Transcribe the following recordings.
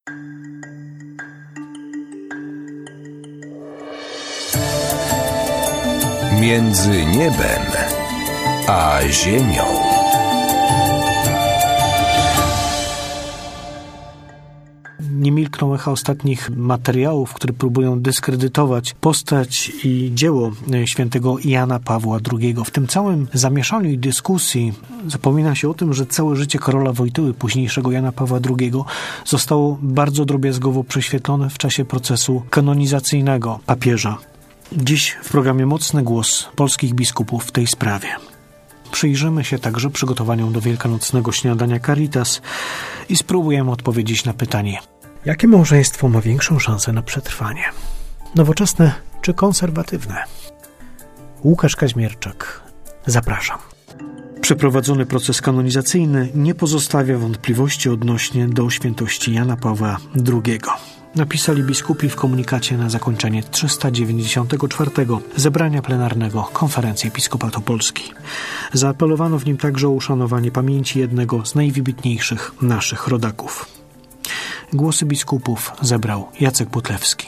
Między niebem a ziemią. Nie milkną echa ostatnich materiałów, które próbują dyskredytować postać i dzieło świętego Jana Pawła II. W tym całym zamieszaniu i dyskusji zapomina się o tym, że całe życie Karola Wojtyły, późniejszego Jana Pawła II, zostało bardzo drobiazgowo prześwietlone w czasie procesu kanonizacyjnego papieża. Dziś w programie Mocny Głos polskich biskupów w tej sprawie. Przyjrzymy się także przygotowaniom do wielkanocnego śniadania Caritas i spróbujemy odpowiedzieć na pytanie: jakie małżeństwo ma większą szansę na przetrwanie? Nowoczesne czy konserwatywne? Łukasz Kaźmierczak. Zapraszam. Przeprowadzony proces kanonizacyjny nie pozostawia wątpliwości odnośnie do świętości Jana Pawła II. Napisali biskupi w komunikacie na zakończenie 394. zebrania plenarnego Konferencji Episkopatu Polski. Zaapelowano w nim także o uszanowanie pamięci jednego z najwybitniejszych naszych rodaków. Głosy biskupów zebrał Jacek Butlewski.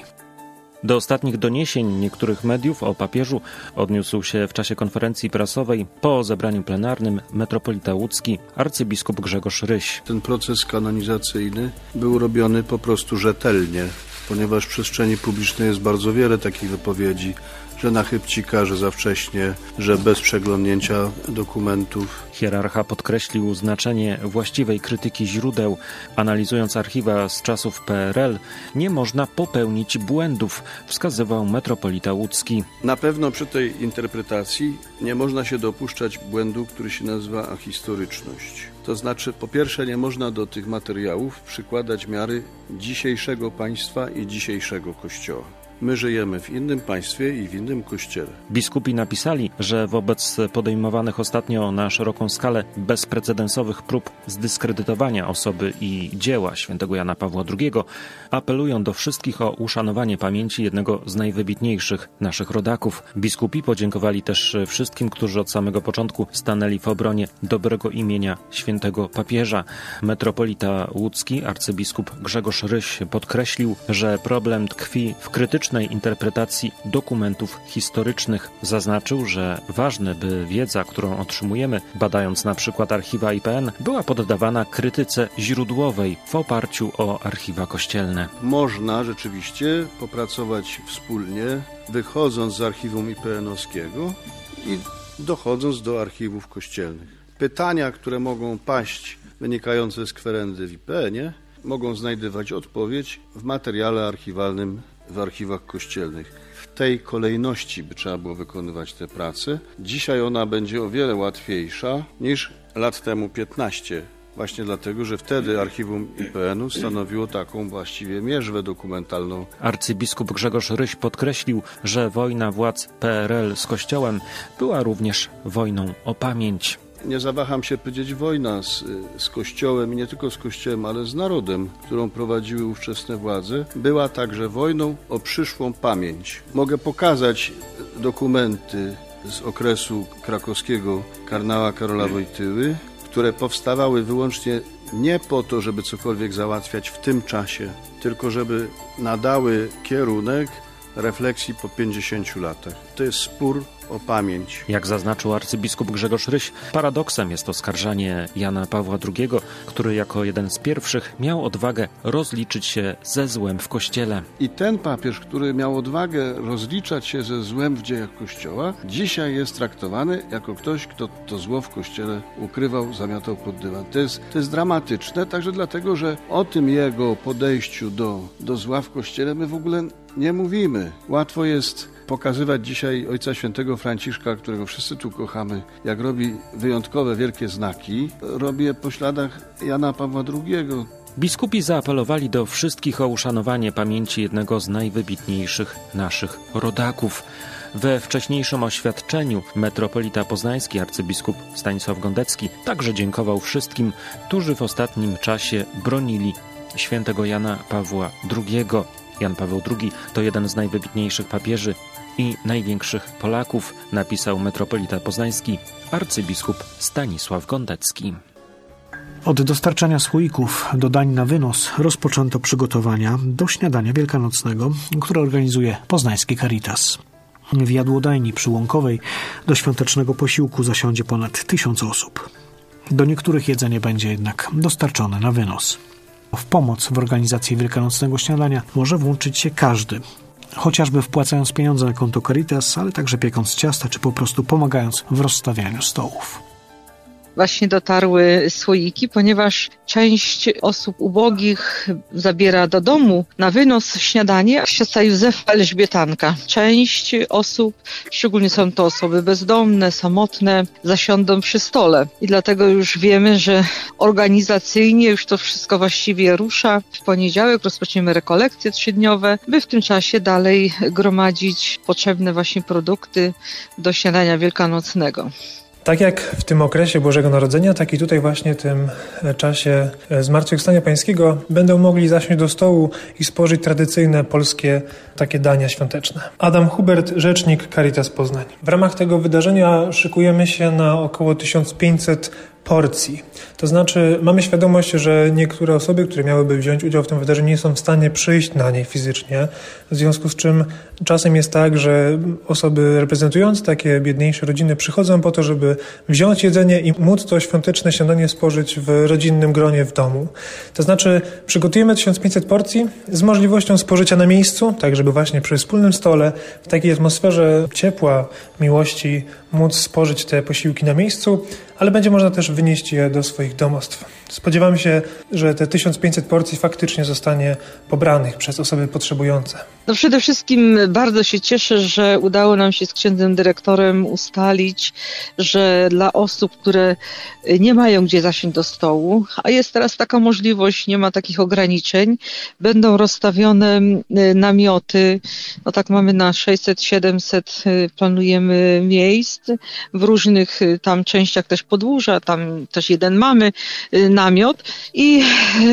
Do ostatnich doniesień niektórych mediów o papieżu odniósł się w czasie konferencji prasowej po zebraniu plenarnym metropolita łódzki arcybiskup Grzegorz Ryś. Ten proces kanonizacyjny był robiony po prostu rzetelnie, ponieważ w przestrzeni publicznej jest bardzo wiele takich wypowiedzi, że na chybcika, że za wcześnie, że bez przeglądnięcia dokumentów. Hierarcha podkreślił znaczenie właściwej krytyki źródeł. Analizując archiwa z czasów PRL, nie można popełnić błędów, wskazywał metropolita łódzki. Na pewno przy tej interpretacji nie można się dopuszczać błędu, który się nazywa ahistoryczność. To znaczy, po pierwsze, nie można do tych materiałów przykładać miary dzisiejszego państwa i dzisiejszego Kościoła. My żyjemy w innym państwie i w innym kościele. Biskupi napisali, że wobec podejmowanych ostatnio na szeroką skalę bezprecedensowych prób zdyskredytowania osoby i dzieła świętego Jana Pawła II apelują do wszystkich o uszanowanie pamięci jednego z najwybitniejszych naszych rodaków. Biskupi podziękowali też wszystkim, którzy od samego początku stanęli w obronie dobrego imienia świętego papieża. Metropolita łódzki, arcybiskup Grzegorz Ryś podkreślił, że problem tkwi w krytycznej interpretacji dokumentów historycznych. Zaznaczył, że ważne, by wiedza, którą otrzymujemy, badając na przykład archiwa IPN, była poddawana krytyce źródłowej w oparciu o archiwa kościelne. Można rzeczywiście popracować wspólnie, wychodząc z archiwum IPN-owskiego i dochodząc do archiwów kościelnych. Pytania, które mogą paść, wynikające z kwerendy w IPN-ie, mogą znajdywać odpowiedź w materiale archiwalnym w archiwach kościelnych. W tej kolejności by trzeba było wykonywać tę pracę. Dzisiaj ona będzie o wiele łatwiejsza niż lat temu 15. Właśnie dlatego, że wtedy archiwum IPN-u stanowiło taką właściwie mierzwę dokumentalną. Arcybiskup Grzegorz Ryś podkreślił, że wojna władz PRL z Kościołem była również wojną o pamięć. Nie zawaham się powiedzieć, wojna z Kościołem i nie tylko z Kościołem, ale z narodem, którą prowadziły ówczesne władze, była także wojną o przyszłą pamięć. Mogę pokazać dokumenty z okresu krakowskiego kardynała Karola Wojtyły, które powstawały wyłącznie nie po to, żeby cokolwiek załatwiać w tym czasie, tylko żeby nadały kierunek refleksji po 50 latach. To jest spór o pamięć. Jak zaznaczył arcybiskup Grzegorz Ryś, paradoksem jest oskarżanie Jana Pawła II, który jako jeden z pierwszych miał odwagę rozliczyć się ze złem w Kościele. I ten papież, który miał odwagę rozliczać się ze złem w dziejach Kościoła, dzisiaj jest traktowany jako ktoś, kto to zło w Kościele ukrywał, zamiatał pod dywan. To jest dramatyczne, także dlatego, że o tym jego podejściu do zła w Kościele my w ogóle nie mówimy. Łatwo jest pokazywać dzisiaj Ojca Świętego Franciszka, którego wszyscy tu kochamy, jak robi wyjątkowe, wielkie znaki, robi je po śladach Jana Pawła II. Biskupi zaapelowali do wszystkich o uszanowanie pamięci jednego z najwybitniejszych naszych rodaków. We wcześniejszym oświadczeniu metropolita poznański arcybiskup Stanisław Gondecki także dziękował wszystkim, którzy w ostatnim czasie bronili świętego Jana Pawła II. Jan Paweł II to jeden z najwybitniejszych papieży i największych Polaków, napisał metropolita poznański arcybiskup Stanisław Gondecki. Od dostarczania słoików do dań na wynos rozpoczęto przygotowania do śniadania wielkanocnego, które organizuje poznański Caritas. W jadłodajni przy Łąkowej do świątecznego posiłku zasiądzie ponad 1000 osób. Do niektórych jedzenie będzie jednak dostarczone na wynos. W pomoc w organizacji wielkanocnego śniadania może włączyć się każdy, chociażby wpłacając pieniądze na konto Caritas, ale także piekąc ciasta, czy po prostu pomagając w rozstawianiu stołów. Właśnie dotarły słoiki, ponieważ część osób ubogich zabiera do domu na wynos śniadanie siostra Józefa Elżbietanka. Część osób, szczególnie są to osoby bezdomne, samotne, zasiądą przy stole. I dlatego już wiemy, że organizacyjnie już to wszystko właściwie rusza. W poniedziałek rozpoczniemy rekolekcje 3-dniowe, by w tym czasie dalej gromadzić potrzebne właśnie produkty do śniadania wielkanocnego. Tak jak w tym okresie Bożego Narodzenia, tak i tutaj właśnie w tym czasie Zmartwychwstania Pańskiego będą mogli zasiąść do stołu i spożyć tradycyjne polskie takie dania świąteczne. Adam Hubert, rzecznik Caritas Poznań. W ramach tego wydarzenia szykujemy się na około 1500 porcji. To znaczy mamy świadomość, że niektóre osoby, które miałyby wziąć udział w tym wydarzeniu, nie są w stanie przyjść na nie fizycznie, w związku z czym czasem jest tak, że osoby reprezentujące takie biedniejsze rodziny przychodzą po to, żeby wziąć jedzenie i móc to świąteczne śniadanie spożyć w rodzinnym gronie w domu. To znaczy przygotujemy 1500 porcji z możliwością spożycia na miejscu, tak żeby właśnie przy wspólnym stole, w takiej atmosferze ciepła, miłości móc spożyć te posiłki na miejscu, ale będzie można też wynieść je do swoich domostw. Spodziewamy się, że te 1500 porcji faktycznie zostanie pobranych przez osoby potrzebujące. No przede wszystkim bardzo się cieszę, że udało nam się z księdzem dyrektorem ustalić, że dla osób, które nie mają gdzie zasiąść do stołu, a jest teraz taka możliwość, nie ma takich ograniczeń, będą rozstawione namioty, no tak mamy na 600-700 planujemy miejsc, w różnych tam częściach też podwórza, tam też jeden mamy namiot i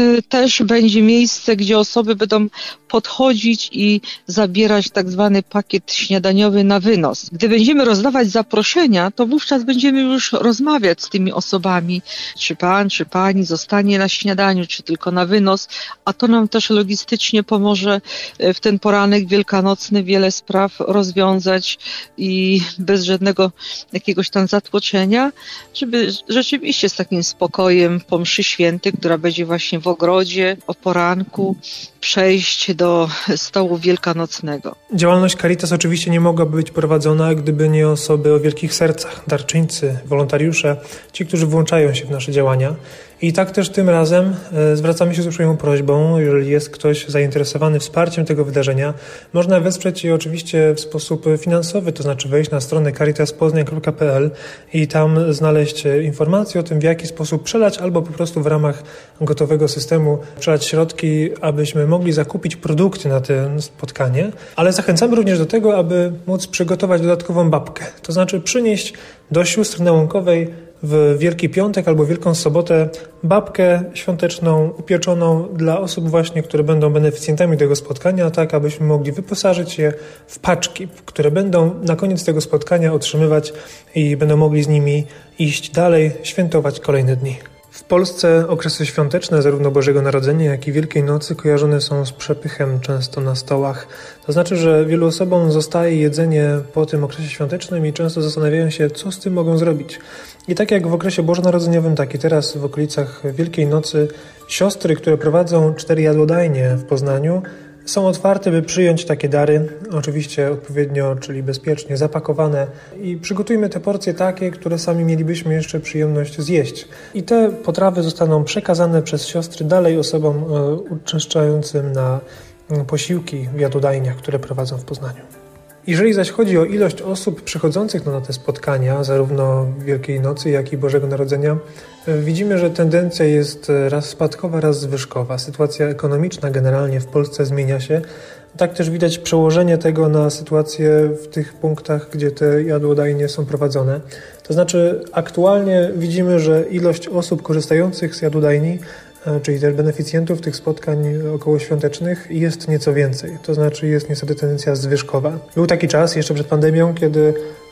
też będzie miejsce, gdzie osoby będą podchodzić i zabierać tak zwany pakiet śniadaniowy na wynos. Gdy będziemy rozdawać zaproszenia, to wówczas będziemy już rozmawiać z tymi osobami, czy pan, czy pani zostanie na śniadaniu, czy tylko na wynos, a to nam też logistycznie pomoże w ten poranek wielkanocny wiele spraw rozwiązać i bez żadnego jakiegoś tam zatłoczenia, żeby rzeczywiście z takim spokojem po mszy świętej, która będzie właśnie w ogrodzie o poranku, przejść do stołu wielkanocnego. Działalność Caritas oczywiście nie mogłaby być prowadzona, gdyby nie osoby o wielkich sercach, darczyńcy, wolontariusze, ci, którzy włączają się w nasze działania. I tak też tym razem zwracamy się z uprzejmą prośbą, jeżeli jest ktoś zainteresowany wsparciem tego wydarzenia, można wesprzeć je oczywiście w sposób finansowy, to znaczy wejść na stronę caritaspoznań.pl i tam znaleźć informacje o tym, w jaki sposób przelać, albo po prostu w ramach gotowego systemu przelać środki, abyśmy mogli zakupić produkty na to spotkanie, ale zachęcamy również do tego, aby móc przygotować dodatkową babkę, to znaczy przynieść do sióstr na Łąkowej w Wielki Piątek albo Wielką Sobotę babkę świąteczną upieczoną dla osób właśnie, które będą beneficjentami tego spotkania, tak abyśmy mogli wyposażyć je w paczki, które będą na koniec tego spotkania otrzymywać i będą mogli z nimi iść dalej, świętować kolejne dni. W Polsce okresy świąteczne, zarówno Bożego Narodzenia, jak i Wielkiej Nocy, kojarzone są z przepychem często na stołach. To znaczy, że wielu osobom zostaje jedzenie po tym okresie świątecznym i często zastanawiają się, co z tym mogą zrobić. I tak jak w okresie bożonarodzeniowym, tak i teraz w okolicach Wielkiej Nocy siostry, które prowadzą 4 jadłodajnie w Poznaniu, są otwarte, by przyjąć takie dary, oczywiście odpowiednio, czyli bezpiecznie zapakowane i przygotujmy te porcje takie, które sami mielibyśmy jeszcze przyjemność zjeść. I te potrawy zostaną przekazane przez siostry dalej osobom uczęszczającym na posiłki w jadłodajniach, które prowadzą w Poznaniu. Jeżeli zaś chodzi o ilość osób przychodzących na te spotkania, zarówno Wielkiej Nocy, jak i Bożego Narodzenia, widzimy, że tendencja jest raz spadkowa, raz zwyżkowa. Sytuacja ekonomiczna generalnie w Polsce zmienia się. Tak też widać przełożenie tego na sytuację w tych punktach, gdzie te jadłodajnie są prowadzone. To znaczy aktualnie widzimy, że ilość osób korzystających z jadłodajni, czyli też beneficjentów tych spotkań okołoświątecznych jest nieco więcej. To znaczy jest niestety tendencja zwyżkowa. Był taki czas jeszcze przed pandemią, kiedy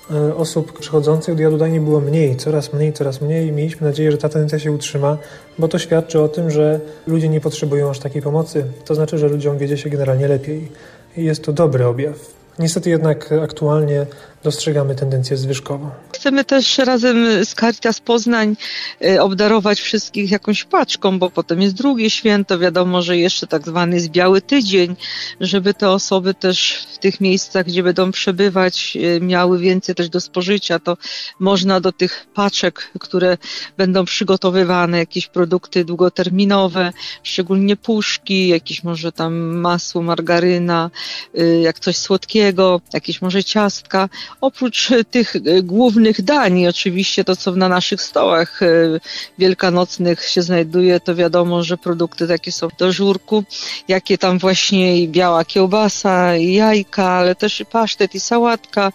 osób przychodzących do jadłodajni było coraz mniej i mieliśmy nadzieję, że ta tendencja się utrzyma, bo to świadczy o tym, że ludzie nie potrzebują aż takiej pomocy. To znaczy, że ludziom wiedzie się generalnie lepiej i jest to dobry objaw. Niestety jednak aktualnie dostrzegamy tendencję zwyżkową. Chcemy też razem z Caritas Poznań obdarować wszystkich jakąś paczką, bo potem jest drugie święto, wiadomo, że jeszcze tak zwany jest Biały Tydzień, żeby te osoby też w tych miejscach, gdzie będą przebywać, miały więcej też do spożycia, to można do tych paczek, które będą przygotowywane, jakieś produkty długoterminowe, szczególnie puszki, jakieś może tam masło, margaryna, jak coś słodkiego, jakieś może ciastka. Oprócz tych głównych dań, oczywiście to, co na naszych stołach wielkanocnych się znajduje, to wiadomo, że produkty takie są do żurku, jakie tam właśnie i biała kiełbasa, i jajka, ale też i pasztet, i sałatka.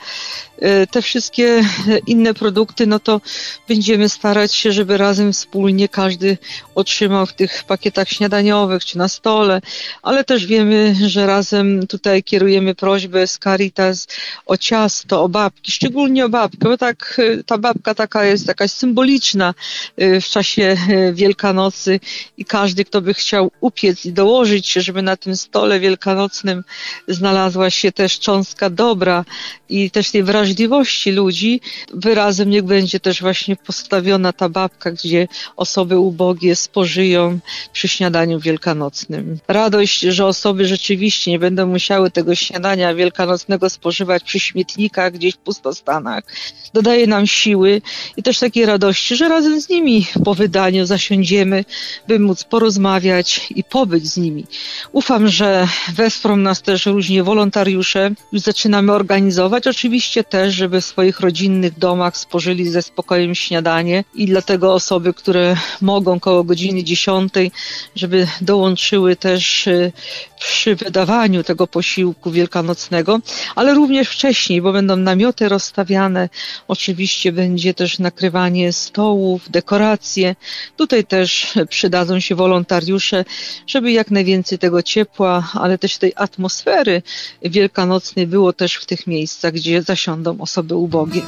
Te wszystkie inne produkty, no to będziemy starać się, żeby razem wspólnie każdy otrzymał w tych pakietach śniadaniowych czy na stole, ale też wiemy, że razem tutaj kierujemy prośbę z Caritas o ciasto, o babki, szczególnie o babkę, bo tak ta babka taka jest jakaś symboliczna w czasie Wielkanocy i każdy, kto by chciał upiec i dołożyć się, żeby na tym stole wielkanocnym znalazła się też cząstka dobra i też tej wrażliwości ludzi, wyrazem niech będzie też właśnie postawiona ta babka, gdzie osoby ubogie spożyją przy śniadaniu wielkanocnym. Radość, że osoby rzeczywiście nie będą musiały tego śniadania wielkanocnego spożywać przy śmietnikach, gdzieś w pustostanach, dodaje nam siły i też takiej radości, że razem z nimi po wydaniu zasiądziemy, by móc porozmawiać i pobyć z nimi. Ufam, że wesprą nas też różni wolontariusze. Już zaczynamy organizować, oczywiście też, żeby w swoich rodzinnych domach spożyli ze spokojem śniadanie i dlatego osoby, które mogą koło godziny 10, żeby dołączyły też przy wydawaniu tego posiłku wielkanocnego, ale również wcześniej, bo będą namioty rozstawiane, oczywiście będzie też nakrywanie stołów, dekoracje. Tutaj też przydadzą się wolontariusze, żeby jak najwięcej tego ciepła, ale też tej atmosfery wielkanocnej było też w tych miejscach, gdzie zasiądą osoby ubogie.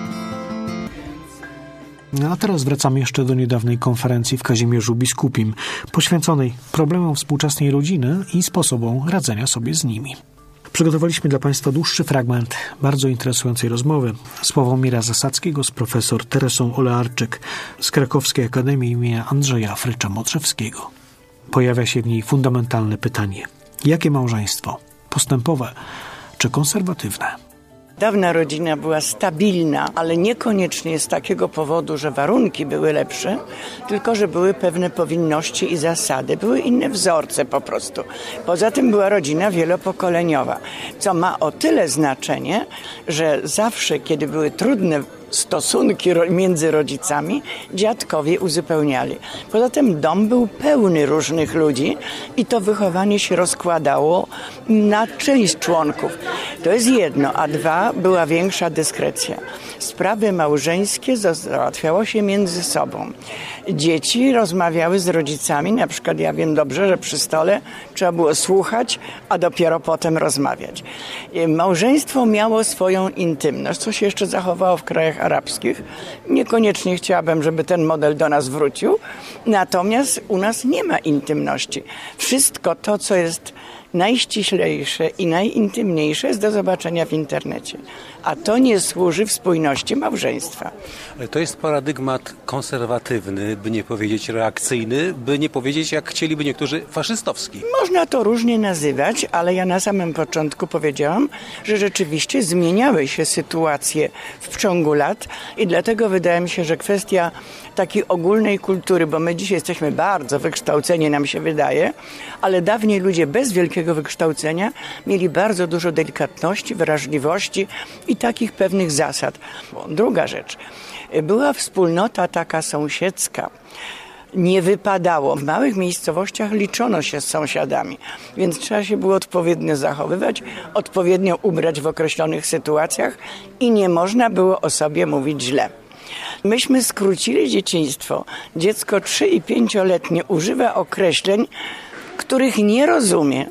A teraz wracamy jeszcze do niedawnej konferencji w Kazimierzu Biskupim, poświęconej problemom współczesnej rodziny i sposobom radzenia sobie z nimi. Przygotowaliśmy dla Państwa dłuższy fragment bardzo interesującej rozmowy Sławomira Zasadzkiego z profesor Teresą Olearczyk z Krakowskiej Akademii imienia Andrzeja Frycza-Modrzewskiego. Pojawia się w niej fundamentalne pytanie: jakie małżeństwo? Postępowe czy konserwatywne? Dawna rodzina była stabilna, ale niekoniecznie z takiego powodu, że warunki były lepsze, tylko że były pewne powinności i zasady, były inne wzorce po prostu. Poza tym była rodzina wielopokoleniowa, co ma o tyle znaczenie, że zawsze, kiedy były trudne stosunki między rodzicami, dziadkowie uzupełniali. Poza tym dom był pełny różnych ludzi i to wychowanie się rozkładało na część członków. To jest jedno, a dwa, była większa dyskrecja. Sprawy małżeńskie załatwiało się między sobą. Dzieci rozmawiały z rodzicami, na przykład ja wiem dobrze, że przy stole trzeba było słuchać, a dopiero potem rozmawiać. Małżeństwo miało swoją intymność, co się jeszcze zachowało w krajach arabskich. Niekoniecznie chciałabym, żeby ten model do nas wrócił, natomiast u nas nie ma intymności. Wszystko to, co jest najściślejsze i najintymniejsze, jest do zobaczenia w internecie. A to nie służy w spójności małżeństwa. To jest paradygmat konserwatywny, by nie powiedzieć reakcyjny, by nie powiedzieć, jak chcieliby niektórzy, faszystowski. Można to różnie nazywać, ale ja na samym początku powiedziałam, że rzeczywiście zmieniały się sytuacje w ciągu lat i dlatego wydaje mi się, że kwestia takiej ogólnej kultury, bo my dzisiaj jesteśmy bardzo wykształceni, nam się wydaje, ale dawniej ludzie bez wielkiego wykształcenia mieli bardzo dużo delikatności, wrażliwości i takich pewnych zasad. Druga rzecz, była wspólnota taka sąsiedzka. Nie wypadało. W małych miejscowościach liczono się z sąsiadami, więc trzeba się było odpowiednio zachowywać, odpowiednio ubrać w określonych sytuacjach i nie można było o sobie mówić źle. Myśmy skrócili dzieciństwo. Dziecko 3- i 5-letnie używa określeń, których nie rozumie.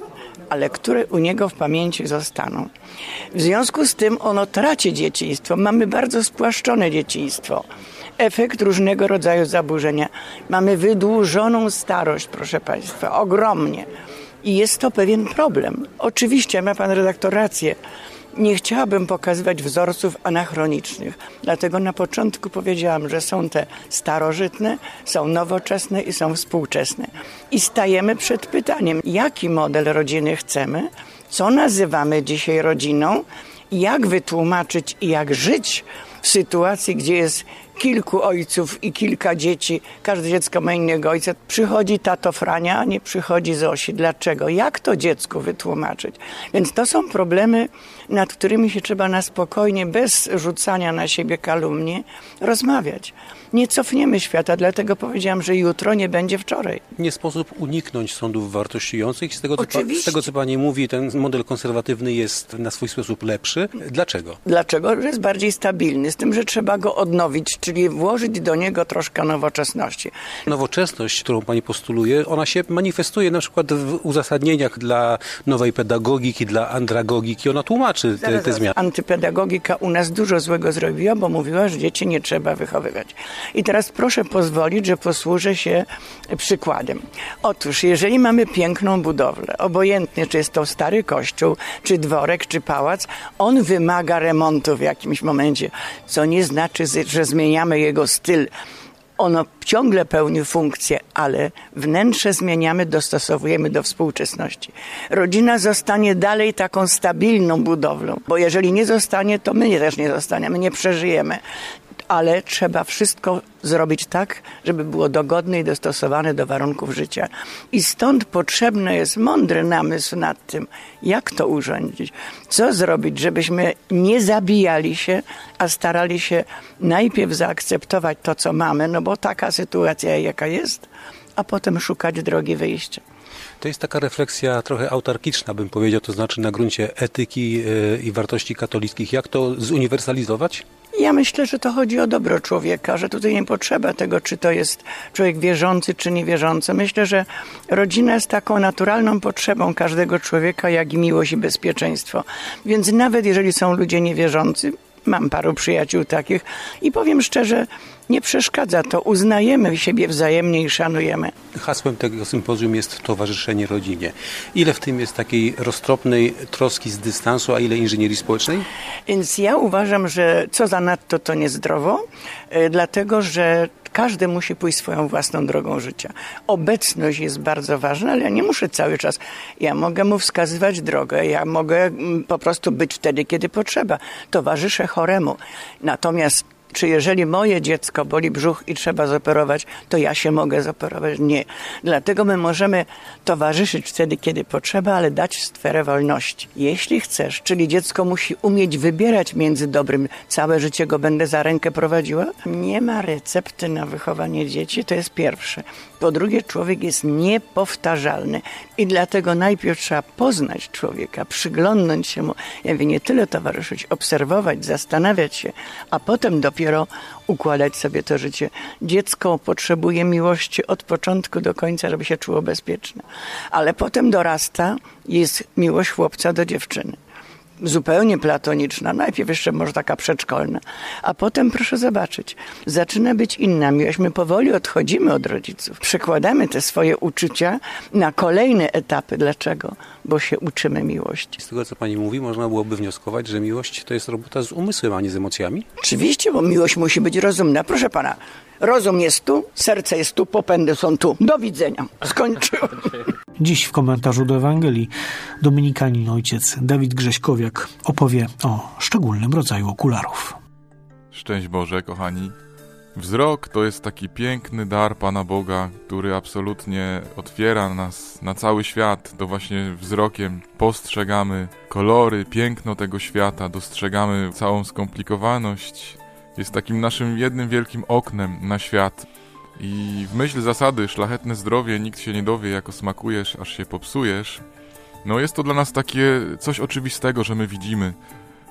ale które u niego w pamięci zostaną. W związku z tym ono traci dzieciństwo. Mamy bardzo spłaszczone dzieciństwo. Efekt różnego rodzaju zaburzenia. Mamy wydłużoną starość, proszę Państwa, ogromnie. I jest to pewien problem. Oczywiście ma Pan redaktor rację. Nie chciałabym pokazywać wzorców anachronicznych. Dlatego na początku powiedziałam, że są te starożytne, są nowoczesne i są współczesne. I stajemy przed pytaniem, jaki model rodziny chcemy, co nazywamy dzisiaj rodziną, jak wytłumaczyć i jak żyć w sytuacji, gdzie jest kilku ojców i kilka dzieci, każde dziecko ma innego ojca. Przychodzi tato Frania, a nie przychodzi Zosi. Dlaczego? Jak to dziecku wytłumaczyć? Więc to są problemy, nad którymi się trzeba na spokojnie, bez rzucania na siebie kalumni, rozmawiać. Nie cofniemy świata, dlatego powiedziałam, że jutro nie będzie wczoraj. Nie sposób uniknąć sądów wartościujących. Z tego, co Pani mówi, ten model konserwatywny jest na swój sposób lepszy. Dlaczego? Dlaczego? Że jest bardziej stabilny, z tym, że trzeba go odnowić, czyli włożyć do niego troszkę nowoczesności. Nowoczesność, którą Pani postuluje, ona się manifestuje na przykład w uzasadnieniach dla nowej pedagogiki, dla andragogiki. Ona tłumaczy te zmiany. Antypedagogika u nas dużo złego zrobiła, bo mówiła, że dzieci nie trzeba wychowywać. I teraz proszę pozwolić, że posłużę się przykładem. Otóż, jeżeli mamy piękną budowlę, obojętnie czy jest to stary kościół, czy dworek, czy pałac, on wymaga remontu w jakimś momencie, co nie znaczy, że zmieniamy jego styl. Ono ciągle pełni funkcję, ale wnętrze zmieniamy, dostosowujemy do współczesności. Rodzina zostanie dalej taką stabilną budowlą, bo jeżeli nie zostanie, to my też nie zostaniemy, nie przeżyjemy. Ale trzeba wszystko zrobić tak, żeby było dogodne i dostosowane do warunków życia. I stąd potrzebny jest mądry namysł nad tym, jak to urządzić, co zrobić, żebyśmy nie zabijali się, a starali się najpierw zaakceptować to, co mamy, no bo taka sytuacja, jaka jest, a potem szukać drogi wyjścia. To jest taka refleksja trochę autarkiczna, bym powiedział, to znaczy na gruncie etyki i wartości katolickich. Jak to zuniwersalizować? Ja myślę, że to chodzi o dobro człowieka, że tutaj nie potrzeba tego, czy to jest człowiek wierzący, czy niewierzący. Myślę, że rodzina jest taką naturalną potrzebą każdego człowieka, jak i miłość i bezpieczeństwo. Więc nawet jeżeli są ludzie niewierzący, mam paru przyjaciół takich i powiem szczerze, nie przeszkadza to. Uznajemy siebie wzajemnie i szanujemy. Hasłem tego sympozjum jest towarzyszenie rodzinie. Ile w tym jest takiej roztropnej troski z dystansu, a ile inżynierii społecznej? Więc ja uważam, że co zanadto to niezdrowo, dlatego że każdy musi pójść swoją własną drogą życia. Obecność jest bardzo ważna, ale ja nie muszę cały czas. Ja mogę mu wskazywać drogę, ja mogę po prostu być wtedy, kiedy potrzeba. Towarzyszę choremu. Natomiast czy jeżeli moje dziecko boli brzuch i trzeba zoperować, to ja się mogę zoperować? Nie. Dlatego my możemy towarzyszyć wtedy, kiedy potrzeba, ale dać sferę wolności. Jeśli chcesz, czyli dziecko musi umieć wybierać między dobrym, całe życie go będę za rękę prowadziła? Nie ma recepty na wychowanie dzieci, to jest pierwsze. Po drugie, człowiek jest niepowtarzalny i dlatego najpierw trzeba poznać człowieka, przyglądnąć się mu, ja mówię, nie tyle towarzyszyć, obserwować, zastanawiać się, a potem dopiero układać sobie to życie. Dziecko potrzebuje miłości od początku do końca, żeby się czuło bezpieczne. Ale potem dorasta, jest miłość chłopca do dziewczyny. Zupełnie platoniczna, najpierw jeszcze może taka przedszkolna, a potem proszę zobaczyć, zaczyna być inna miłość. My powoli odchodzimy od rodziców, przekładamy te swoje uczucia na kolejne etapy. Dlaczego? Bo się uczymy miłości. Z tego, co Pani mówi, można byłoby wnioskować, że miłość to jest robota z umysłem, a nie z emocjami? Oczywiście, bo miłość musi być rozumna. Proszę Pana, rozum jest tu, serce jest tu, popędy są tu. Do widzenia. Skończyłem. Dziś w komentarzu do Ewangelii dominikanin ojciec Dawid Grześkowiak opowie o szczególnym rodzaju okularów. Szczęść Boże, kochani. Wzrok to jest taki piękny dar Pana Boga, który absolutnie otwiera nas na cały świat. To właśnie wzrokiem postrzegamy kolory, piękno tego świata, dostrzegamy całą skomplikowaność. Jest takim naszym jednym wielkim oknem na świat. I w myśl zasady szlachetne zdrowie nikt się nie dowie, jako smakujesz, aż się popsujesz. No jest to dla nas takie coś oczywistego, że my widzimy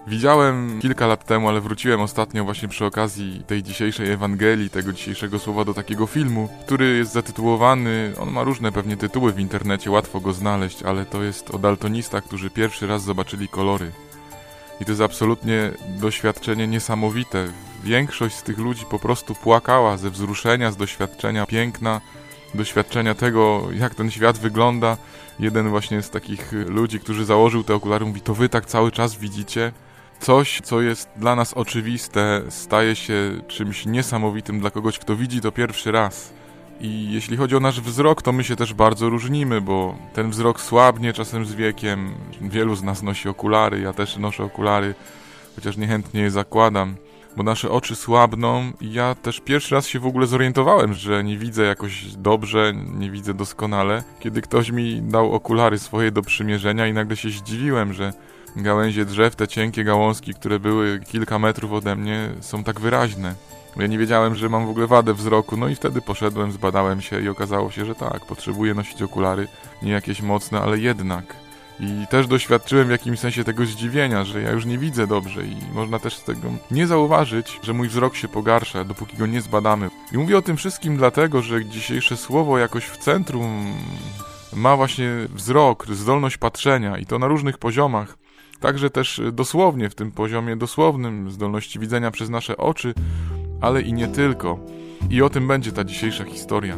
Widziałem kilka lat temu, ale wróciłem ostatnio właśnie przy okazji tej dzisiejszej Ewangelii, tego dzisiejszego słowa do takiego filmu, który jest zatytułowany, on ma różne pewnie tytuły w internecie, łatwo go znaleźć, ale to jest o daltonistach, którzy pierwszy raz zobaczyli kolory. I to jest absolutnie doświadczenie niesamowite. Większość z tych ludzi po prostu płakała ze wzruszenia, z doświadczenia piękna, doświadczenia tego, jak ten świat wygląda. Jeden właśnie z takich ludzi, którzy założył te okulary, mówi, to wy tak cały czas widzicie? Coś, co jest dla nas oczywiste, staje się czymś niesamowitym dla kogoś, kto widzi to pierwszy raz. I jeśli chodzi o nasz wzrok, to my się też bardzo różnimy, bo ten wzrok słabnie czasem z wiekiem. Wielu z nas nosi okulary, ja też noszę okulary, chociaż niechętnie je zakładam, bo nasze oczy słabną i ja też pierwszy raz się w ogóle zorientowałem, że nie widzę jakoś dobrze, nie widzę doskonale, kiedy ktoś mi dał okulary swoje do przymierzenia i nagle się zdziwiłem, że gałęzie drzew, te cienkie gałązki, które były kilka metrów ode mnie, są tak wyraźne. Ja nie wiedziałem, że mam w ogóle wadę wzroku, no i wtedy poszedłem, zbadałem się i okazało się, że tak, potrzebuję nosić okulary, nie jakieś mocne, ale jednak. I też doświadczyłem w jakimś sensie tego zdziwienia, że ja już nie widzę dobrze i można też z tego nie zauważyć, że mój wzrok się pogarsza, dopóki go nie zbadamy. I mówię o tym wszystkim dlatego, że dzisiejsze słowo jakoś w centrum ma właśnie wzrok, zdolność patrzenia i to na różnych poziomach. Także też dosłownie, w tym poziomie dosłownym, zdolności widzenia przez nasze oczy, ale i nie tylko. I o tym będzie ta dzisiejsza historia.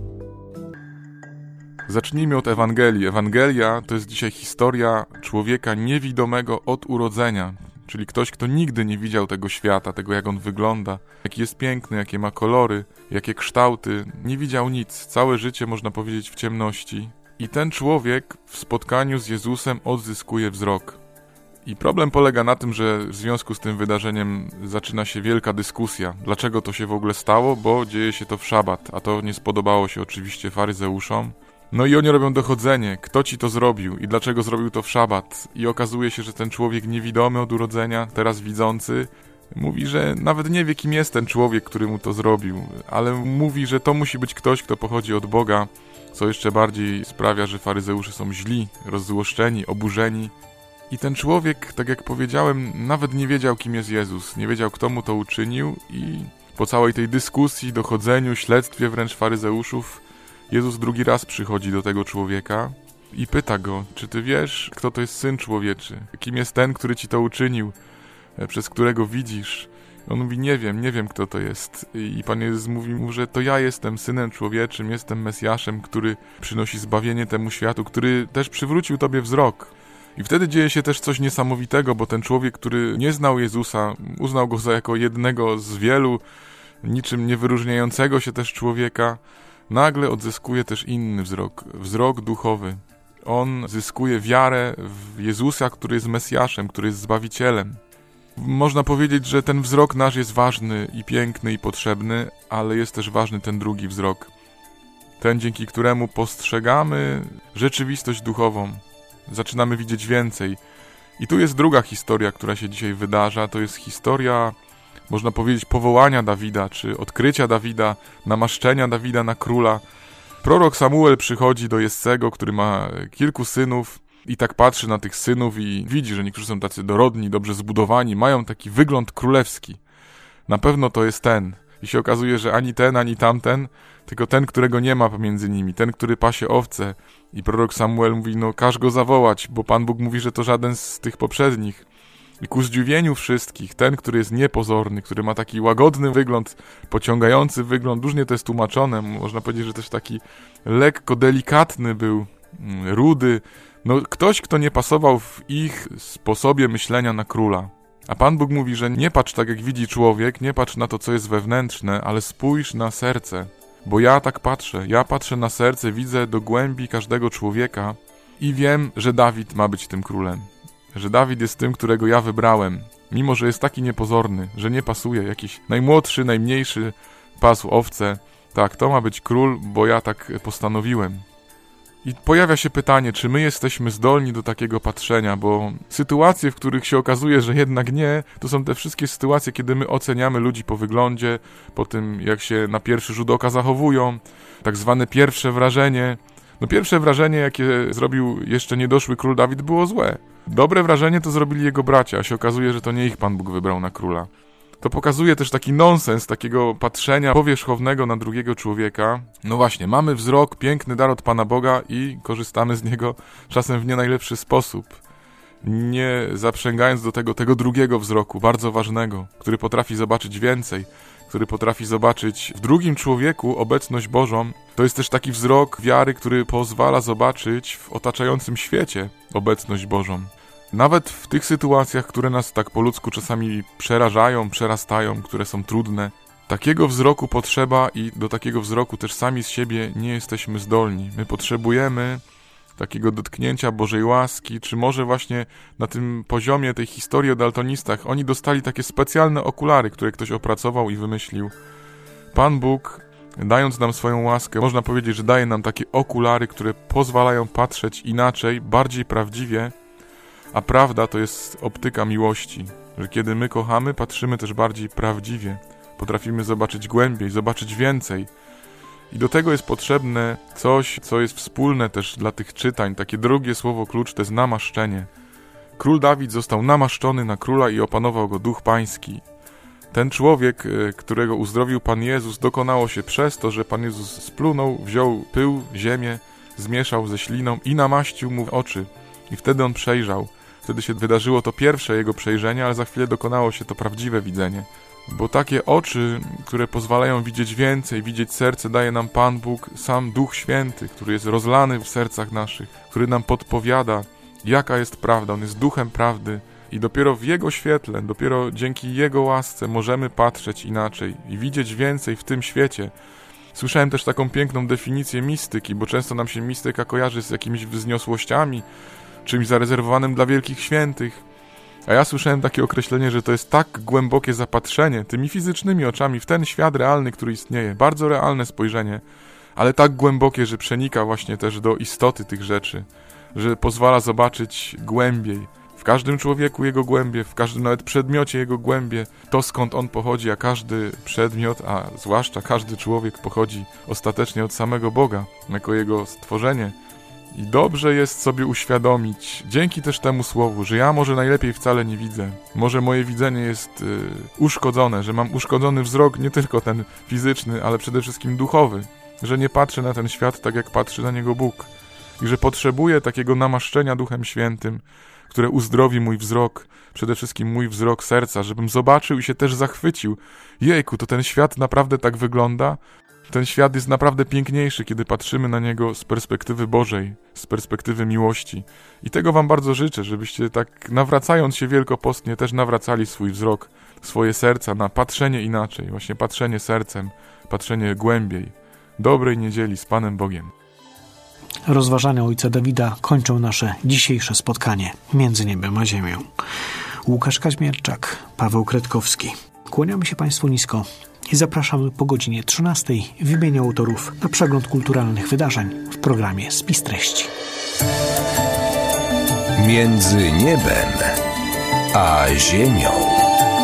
Zacznijmy od Ewangelii. Ewangelia to jest dzisiaj historia człowieka niewidomego od urodzenia, czyli ktoś, kto nigdy nie widział tego świata, tego jak on wygląda, jaki jest piękny, jakie ma kolory, jakie kształty. Nie widział nic. Całe życie, można powiedzieć, w ciemności. I ten człowiek w spotkaniu z Jezusem odzyskuje wzrok. I problem polega na tym, że w związku z tym wydarzeniem zaczyna się wielka dyskusja. Dlaczego to się w ogóle stało? Bo dzieje się to w szabat, a to nie spodobało się oczywiście faryzeuszom. No i oni robią dochodzenie, kto ci to zrobił i dlaczego zrobił to w szabat. I okazuje się, że ten człowiek niewidomy od urodzenia, teraz widzący, mówi, że nawet nie wie, kim jest ten człowiek, który mu to zrobił, ale mówi, że to musi być ktoś, kto pochodzi od Boga, co jeszcze bardziej sprawia, że faryzeusze są źli, rozzłoszczeni, oburzeni. I ten człowiek, tak jak powiedziałem, nawet nie wiedział, kim jest Jezus, nie wiedział, kto mu to uczynił i po całej tej dyskusji, dochodzeniu, śledztwie wręcz faryzeuszów, Jezus drugi raz przychodzi do tego człowieka i pyta go, czy ty wiesz, kto to jest Syn Człowieczy? Kim jest ten, który ci to uczynił, przez którego widzisz? On mówi, nie wiem, kto to jest. I Pan Jezus mówi mu, że to ja jestem Synem Człowieczym, jestem Mesjaszem, który przynosi zbawienie temu światu, który też przywrócił tobie wzrok. I wtedy dzieje się też coś niesamowitego, bo ten człowiek, który nie znał Jezusa, uznał go za jako jednego z wielu, niczym nie wyróżniającego się też człowieka, nagle odzyskuje też inny wzrok, wzrok duchowy. On zyskuje wiarę w Jezusa, który jest Mesjaszem, który jest Zbawicielem. Można powiedzieć, że ten wzrok nasz jest ważny i piękny i potrzebny, ale jest też ważny ten drugi wzrok. Ten, dzięki któremu postrzegamy rzeczywistość duchową. Zaczynamy widzieć więcej. I tu jest druga historia, która się dzisiaj wydarza. To jest historia, można powiedzieć, powołania Dawida, czy odkrycia Dawida, namaszczenia Dawida na króla. Prorok Samuel przychodzi do Jessego, który ma kilku synów i tak patrzy na tych synów i widzi, że niektórzy są tacy dorodni, dobrze zbudowani, mają taki wygląd królewski. Na pewno to jest ten. I się okazuje, że ani ten, ani tamten, tylko ten, którego nie ma pomiędzy nimi, ten, który pasie owce. I prorok Samuel mówi, no każ go zawołać, bo Pan Bóg mówi, że to żaden z tych poprzednich. I ku zdziwieniu wszystkich, ten, który jest niepozorny, który ma taki łagodny wygląd, pociągający wygląd, różnie to jest tłumaczone, można powiedzieć, że też taki lekko delikatny był, rudy, no ktoś, kto nie pasował w ich sposobie myślenia na króla. A Pan Bóg mówi, że nie patrz tak, jak widzi człowiek, nie patrz na to, co jest wewnętrzne, ale spójrz na serce. Bo ja tak patrzę, na serce, widzę do głębi każdego człowieka i wiem, że Dawid ma być tym królem. Że Dawid jest tym, którego ja wybrałem, mimo że jest taki niepozorny, że nie pasuje, jakiś najmłodszy, najmniejszy pasł owce. Tak, to ma być król, bo ja tak postanowiłem. I pojawia się pytanie, czy my jesteśmy zdolni do takiego patrzenia, bo sytuacje, w których się okazuje, że jednak nie, to są te wszystkie sytuacje, kiedy my oceniamy ludzi po wyglądzie, po tym, jak się na pierwszy rzut oka zachowują, tak zwane pierwsze wrażenie. No pierwsze wrażenie, jakie zrobił jeszcze niedoszły król Dawid, było złe. Dobre wrażenie to zrobili jego bracia, a się okazuje, że to nie ich Pan Bóg wybrał na króla. To pokazuje też taki nonsens takiego patrzenia powierzchownego na drugiego człowieka. No właśnie, mamy wzrok, piękny dar od Pana Boga i korzystamy z niego czasem w nie najlepszy sposób. Nie zaprzęgając do tego drugiego wzroku, bardzo ważnego, który potrafi zobaczyć więcej, który potrafi zobaczyć w drugim człowieku obecność Bożą. To jest też taki wzrok wiary, który pozwala zobaczyć w otaczającym świecie obecność Bożą. Nawet w tych sytuacjach, które nas tak po ludzku czasami przerażają, przerastają, które są trudne, takiego wzroku potrzeba i do takiego wzroku też sami z siebie nie jesteśmy zdolni. My potrzebujemy takiego dotknięcia Bożej łaski, czy może właśnie na tym poziomie tej historii o daltonistach oni dostali takie specjalne okulary, które ktoś opracował i wymyślił. Pan Bóg, dając nam swoją łaskę, można powiedzieć, że daje nam takie okulary, które pozwalają patrzeć inaczej, bardziej prawdziwie, a prawda to jest optyka miłości, że kiedy my kochamy, patrzymy też bardziej prawdziwie, potrafimy zobaczyć głębiej, zobaczyć więcej. I do tego jest potrzebne coś, co jest wspólne też dla tych czytań. Takie drugie słowo klucz to jest namaszczenie. Król Dawid został namaszczony na króla i opanował go Duch Pański. Ten człowiek, którego uzdrowił Pan Jezus, dokonało się przez to, że Pan Jezus splunął, wziął pył, ziemię, zmieszał ze śliną i namaścił mu oczy. I wtedy on przejrzał. Wtedy się wydarzyło to pierwsze jego przejrzenie, ale za chwilę dokonało się to prawdziwe widzenie. Bo takie oczy, które pozwalają widzieć więcej, widzieć serce, daje nam Pan Bóg, sam Duch Święty, który jest rozlany w sercach naszych, który nam podpowiada, jaka jest prawda. On jest Duchem Prawdy i dopiero w Jego świetle, dopiero dzięki Jego łasce możemy patrzeć inaczej i widzieć więcej w tym świecie. Słyszałem też taką piękną definicję mistyki, bo często nam się mistyka kojarzy z jakimiś wzniosłościami, czymś zarezerwowanym dla wielkich świętych. A ja słyszałem takie określenie, że to jest tak głębokie zapatrzenie tymi fizycznymi oczami w ten świat realny, który istnieje. Bardzo realne spojrzenie, ale tak głębokie, że przenika właśnie też do istoty tych rzeczy, że pozwala zobaczyć głębiej. W każdym człowieku jego głębie, w każdym nawet przedmiocie jego głębie, to skąd on pochodzi, a każdy przedmiot, a zwłaszcza każdy człowiek pochodzi ostatecznie od samego Boga, jako jego stworzenie. I dobrze jest sobie uświadomić, dzięki też temu słowu, że ja może najlepiej wcale nie widzę. Może moje widzenie jest uszkodzone, że mam uszkodzony wzrok, nie tylko ten fizyczny, ale przede wszystkim duchowy. Że nie patrzę na ten świat tak, jak patrzy na niego Bóg. I że potrzebuję takiego namaszczenia Duchem Świętym, które uzdrowi mój wzrok, przede wszystkim mój wzrok serca, żebym zobaczył i się też zachwycił. Jejku, to ten świat naprawdę tak wygląda? Ten świat jest naprawdę piękniejszy, kiedy patrzymy na niego z perspektywy Bożej, z perspektywy miłości. I tego wam bardzo życzę, żebyście tak nawracając się wielkopostnie też nawracali swój wzrok, swoje serca na patrzenie inaczej, właśnie patrzenie sercem, patrzenie głębiej. Dobrej niedzieli z Panem Bogiem. Rozważania ojca Dawida kończą nasze dzisiejsze spotkanie między niebem a ziemią. Łukasz Kaźmierczak, Paweł Kretkowski. Kłaniamy się Państwu nisko i zapraszamy po godzinie 13 w imieniu autorów na przegląd kulturalnych wydarzeń w programie Spis treści. Między niebem a ziemią.